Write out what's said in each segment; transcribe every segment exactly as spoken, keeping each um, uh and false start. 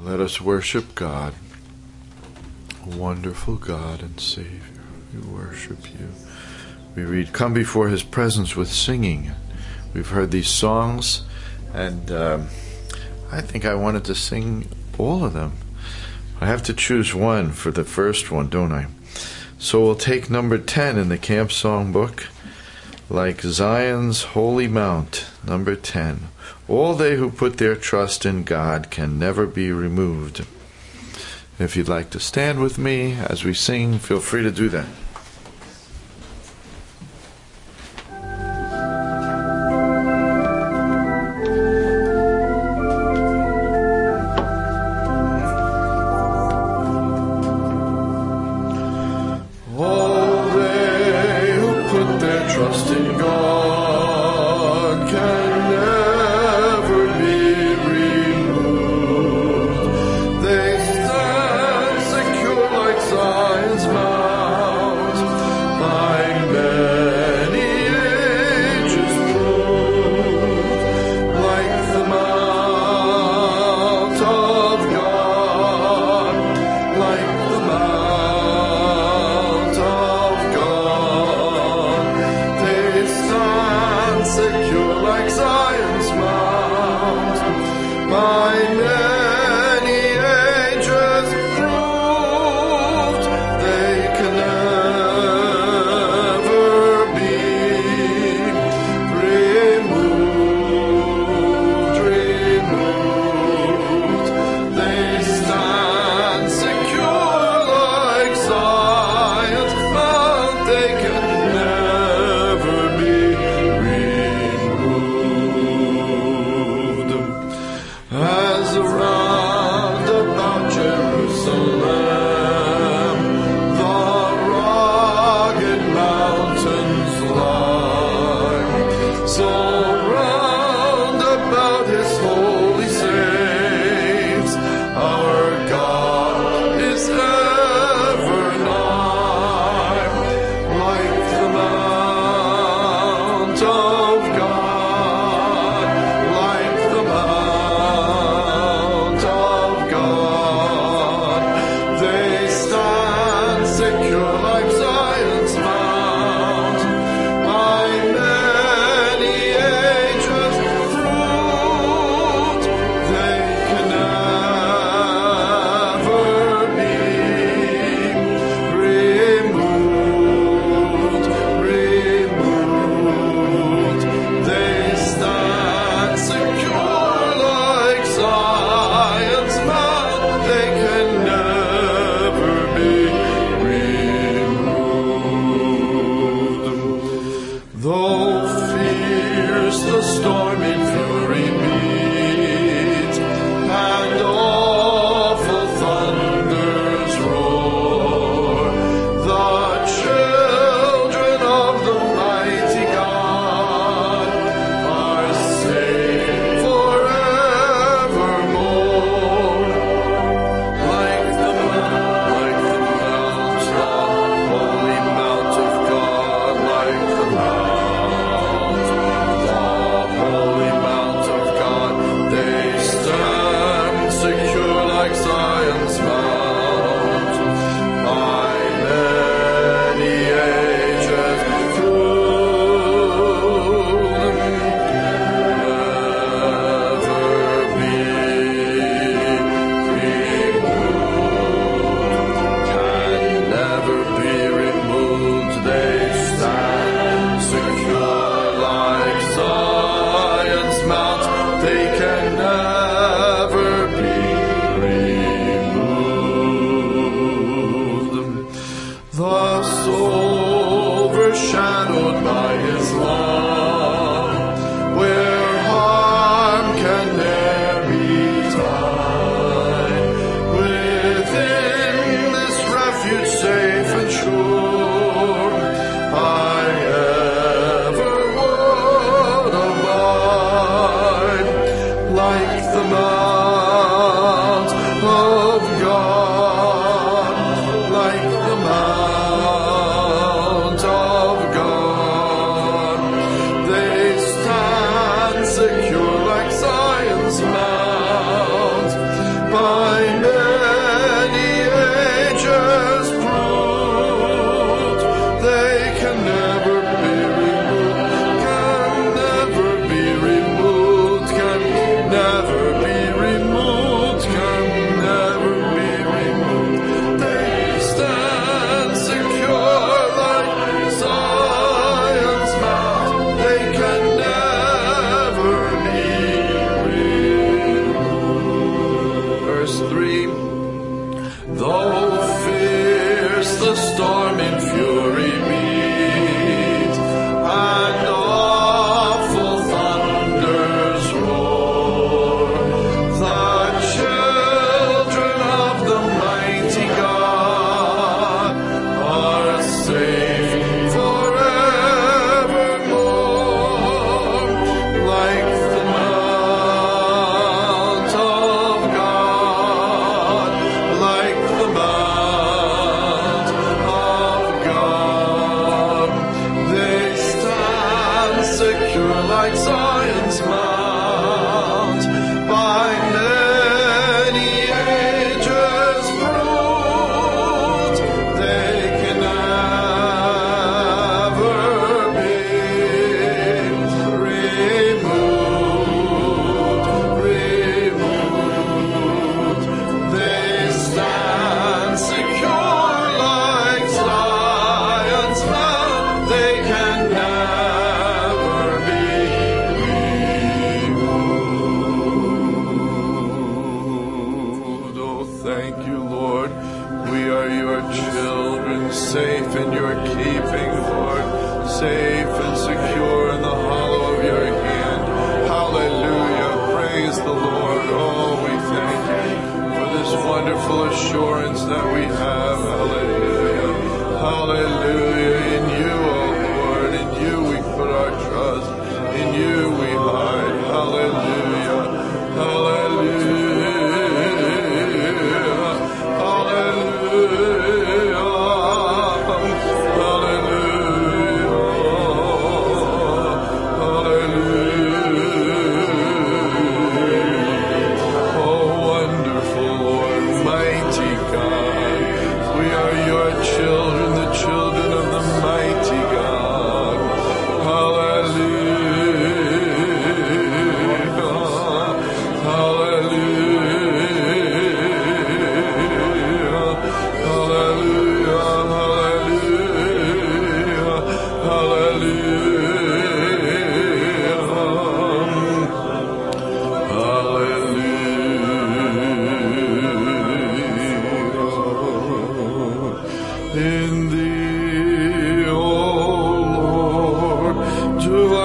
Let us worship God, wonderful God and Savior. We worship you. We read, come before his presence with singing. We've heard these songs, and um, I think I wanted to sing all of them. I have to choose one for the first one, don't I? So we'll take number ten in the Camp Song book, Like Zion's Holy Mount, number ten. All they who put their trust in God can never be removed. If you'd like to stand with me as we sing, feel free to do that. They stand secure like Zion's mountain. many ages fruit, they can never be removed, removed. They stand secure like Zion's mount, they can never be removed. Oh, thank you, Lord. We are your children, safe in your keeping, Lord, safe and secure in the hollow of your hand. Hallelujah. Praise the Lord. Oh, we thank you for this wonderful assurance that we have. Hallelujah. Hallelujah. In you, oh Lord, in you we put our trust. In you we hide. Hallelujah. Hallelujah. Hallelujah. Hallelujah. Oh, wonderful Lord, mighty God. We are your children, the children of the mighty God. Hallelujah. Hallelujah. Hallelujah. Hallelujah. Hallelujah. In thee, O Lord, do I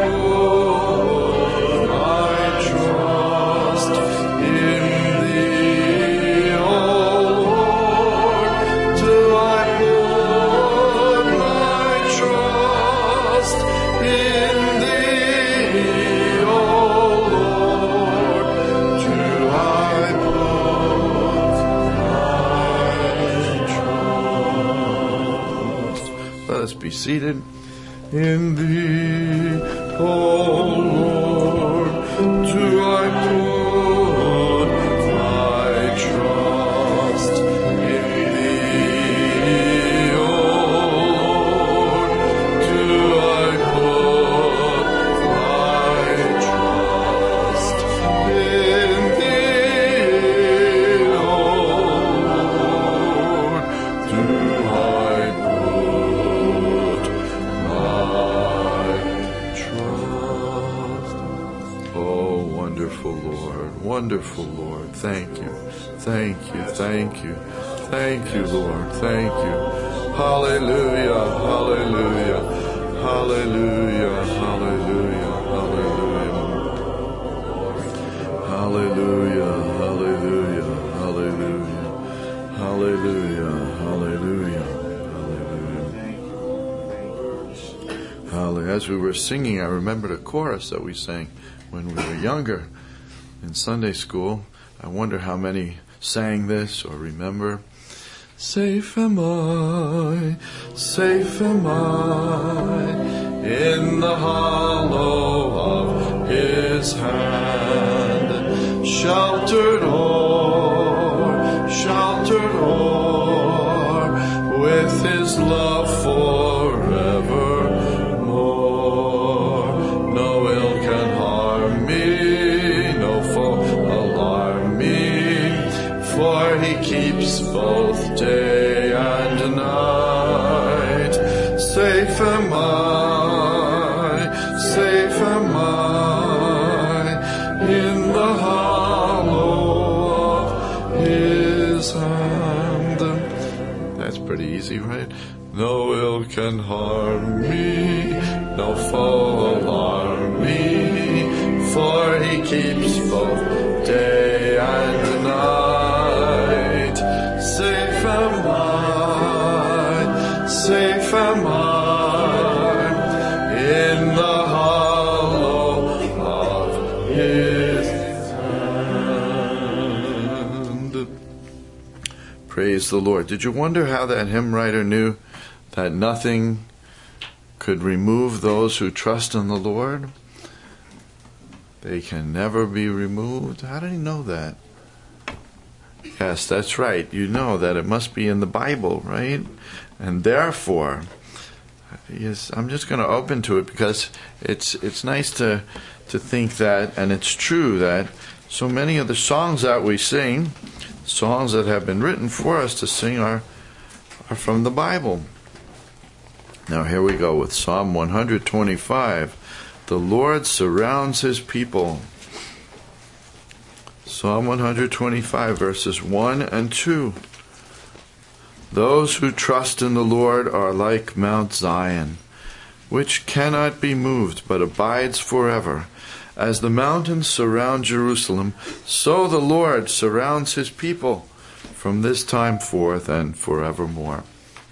put my trust. In thee, O Lord, do I put my trust. In thee, O Lord, do I put my trust. Let us be seated. In thee, O Lord, do I put my trust. In thee, O Lord, do I put my trust. In thee, O Lord, do I put my trust. Oh, wonderful Lord, wonderful Lord. Thank you, thank you, thank you, thank you, Lord, thank you. Hallelujah, hallelujah, hallelujah, hallelujah, hallelujah. Hallelujah, hallelujah, hallelujah, hallelujah, hallelujah, hallelujah. Hallelujah. As we were singing, I remembered a chorus that we sang when we were younger in Sunday school. I wonder how many sang this or remember. Safe am I, safe am I, in the hollow of his hand, sheltered o'er, sheltered o'er, with his love forevermore. No ill can harm me, no foe alarm me, for he keeps both day and night. Safe am I, safe am I, in the hollow of his hand. That's pretty easy, right? No ill can harm me, no foe alarm me, for he keeps both day and night. Safe am I, safe am I, in the hollow of his hand. Praise the Lord. Did you wonder how that hymn writer knew that nothing could remove those who trust in the Lord? They can never be removed. How did he know that? Yes, that's right. You know that it must be in the Bible, right? And therefore, yes, I'm just going to open to it because it's it's nice to to think that, and it's true that so many of the songs that we sing, songs that have been written for us to sing, are are from the Bible. Now here we go with Psalm one twenty-five. The Lord surrounds his people. Psalm one twenty-five, verses one and two. Those who trust in the Lord are like Mount Zion, which cannot be moved, but abides forever. As the mountains surround Jerusalem, so the Lord surrounds his people from this time forth and forevermore.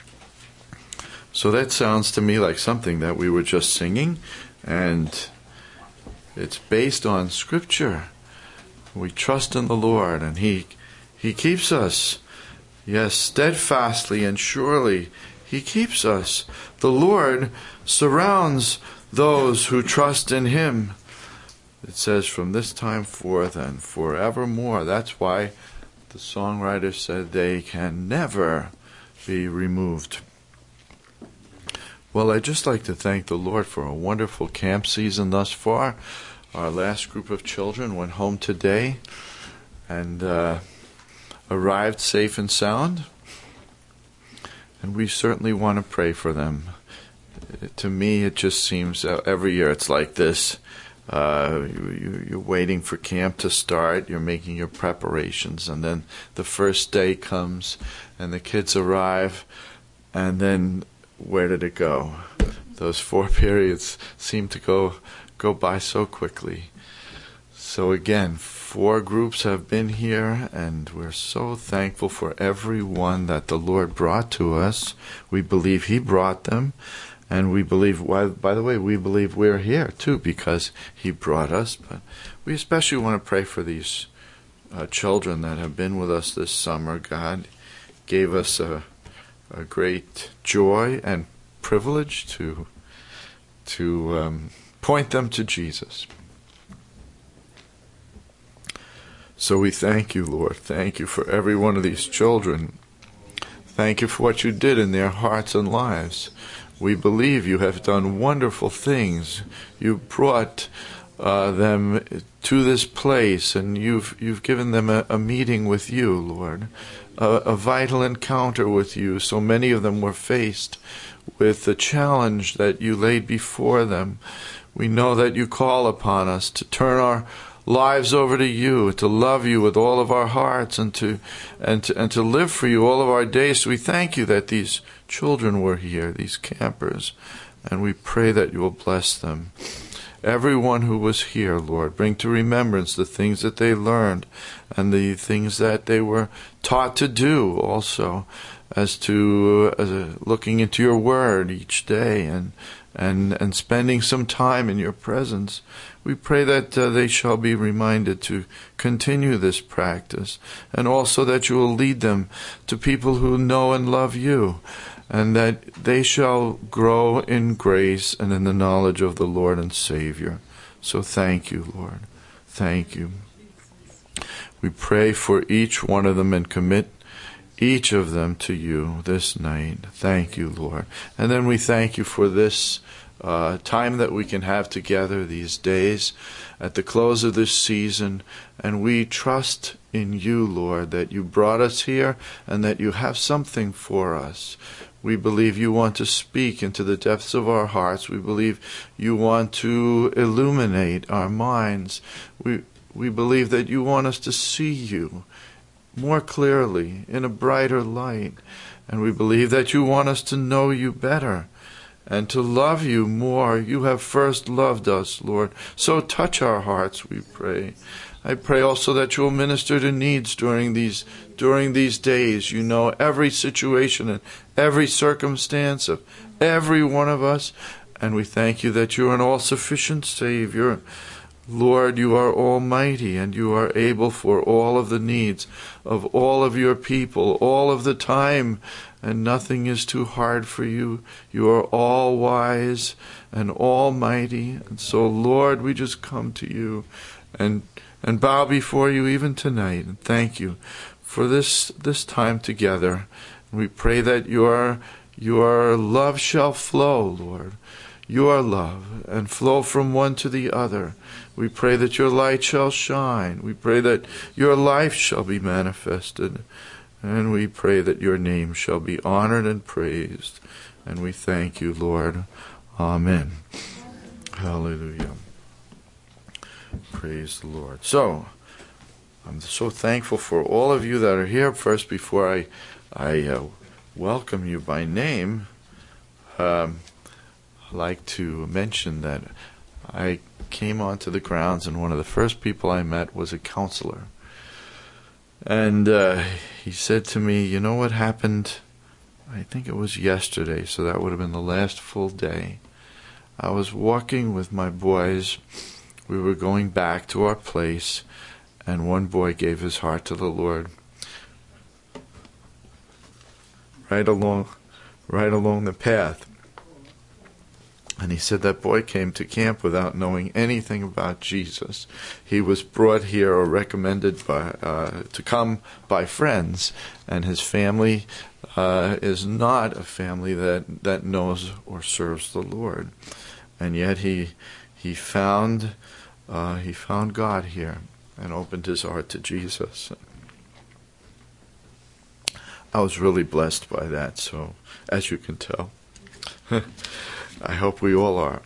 So that sounds to me like something that we were just singing, and it's based on Scripture. We trust in the Lord, and He He keeps us. Yes, steadfastly and surely He keeps us. The Lord surrounds those who trust in Him. It says, from this time forth and forevermore. That's why the songwriter said they can never be removed. Well, I'd just like to thank the Lord for a wonderful camp season thus far. Our last group of children went home today and uh, arrived safe and sound. And we certainly want to pray for them. To me, it just seems uh, every year it's like this. Uh, you, you're waiting for camp to start. You're making your preparations. And then the first day comes and the kids arrive. And then where did it go? Those four periods seem to go go by so quickly. So again, four groups have been here, and we're so thankful for every one that the Lord brought to us. We believe He brought them, and we believe, well, by the way, we believe we're here too because He brought us. But we especially want to pray for these uh, children that have been with us this summer. God gave us a, a great joy and privilege to to um, point them to Jesus. So we thank you, Lord. Thank you for every one of these children. Thank you for what you did in their hearts and lives. We believe you have done wonderful things. You brought uh, them to this place, and you've you've given them a, a meeting with you, Lord, a, a vital encounter with you. So many of them were faced with the challenge that you laid before them. We know that you call upon us to turn our lives over to you, to love you with all of our hearts, and to and to, and to live for you all of our days. So we thank you that these children were here, these campers, and we pray that you will bless them. Everyone who was here, Lord, bring to remembrance the things that they learned and the things that they were taught to do also, as to uh, as a, looking into your word each day and and and spending some time in your presence. We pray that uh, they shall be reminded to continue this practice, and also that you will lead them to people who know and love you, and that they shall grow in grace and in the knowledge of the Lord and Savior. So thank you, Lord. Thank you. We pray for each one of them and commit each of them to you this night. Thank you, Lord. And then we thank you for this uh, time that we can have together these days at the close of this season. And we trust in you, Lord, that you brought us here and that you have something for us. We believe you want to speak into the depths of our hearts. We believe you want to illuminate our minds. We we believe that you want us to see you more clearly, in a brighter light. And we believe that you want us to know you better and to love you more. You have first loved us, Lord. So touch our hearts, we pray. I pray also that you will minister to needs during these during these days. You know every situation and every circumstance of every one of us. And we thank you that you are an all-sufficient Savior. Lord, you are almighty, and you are able for all of the needs of all of your people, all of the time, and nothing is too hard for you. You are all wise and almighty, and so, Lord, we just come to you and and bow before you even tonight, and thank you for this this time together. We pray that your your love shall flow, Lord, your love, and flow from one to the other. We pray that your light shall shine. We pray that your life shall be manifested. And we pray that your name shall be honored and praised. And we thank you, Lord. Amen. Hallelujah. Praise the Lord. So, I'm so thankful for all of you that are here. First, before I, I uh, welcome you by name, um, I'd like to mention that I came onto the grounds, and one of the first people I met was a counselor. And uh, he said to me, you know what happened? I think it was yesterday, so that would have been the last full day. I was walking with my boys. We were going back to our place, and one boy gave his heart to the Lord. Right along, right along the path. And he said that boy came to camp without knowing anything about Jesus. He was brought here or recommended by, uh, to come by friends, and his family uh, is not a family that, that knows or serves the Lord. And yet he he found uh, he found God here and opened his heart to Jesus. I was really blessed by that. So, as you can tell. I hope we all are.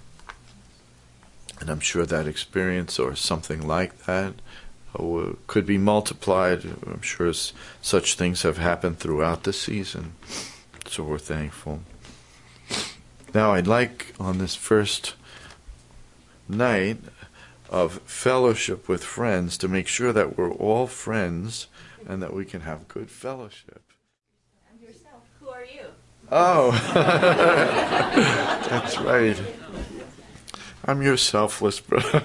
And I'm sure that experience or something like that uh, could be multiplied. I'm sure such things have happened throughout the season. So we're thankful. Now I'd like, on this first night of fellowship with friends, to make sure that we're all friends and that we can have good fellowship. And yourself, who are you? Oh, that's right. I'm your selfless brother.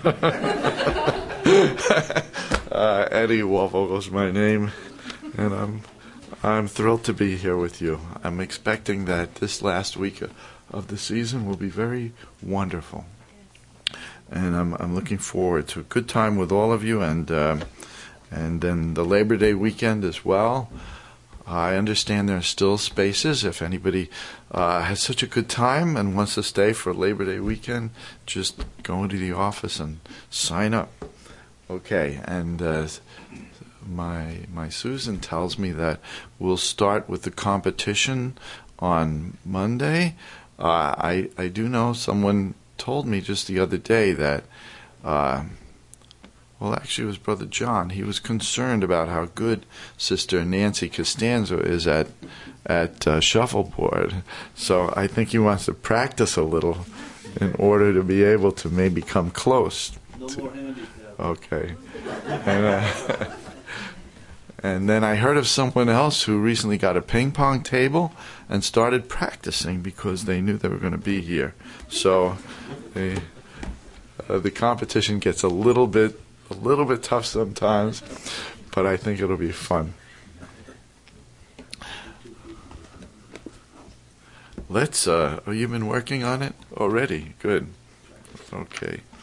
uh, Eddie Wolfvogel is my name, and I'm I'm thrilled to be here with you. I'm expecting that this last week of the season will be very wonderful, and I'm I'm looking forward to a good time with all of you, and uh, and then the Labor Day weekend as well. I understand there are still spaces. If anybody uh, has such a good time and wants to stay for Labor Day weekend, just go into the office and sign up. Okay, and uh, my my Susan tells me that we'll start with the competition on Monday. Uh, I I do know someone told me just the other day that. Uh, Well, actually, it was Brother John. He was concerned about how good Sister Nancy Costanzo is at at uh, shuffleboard. So I think he wants to practice a little in order to be able to maybe come close. No to, more handicap. Okay. And, uh, and then I heard of someone else who recently got a ping pong table and started practicing because they knew they were going to be here. So they, uh, the competition gets a little bit A little bit tough sometimes, but I think it'll be fun. Let's, uh, oh, you've been working on it already? Good. Okay.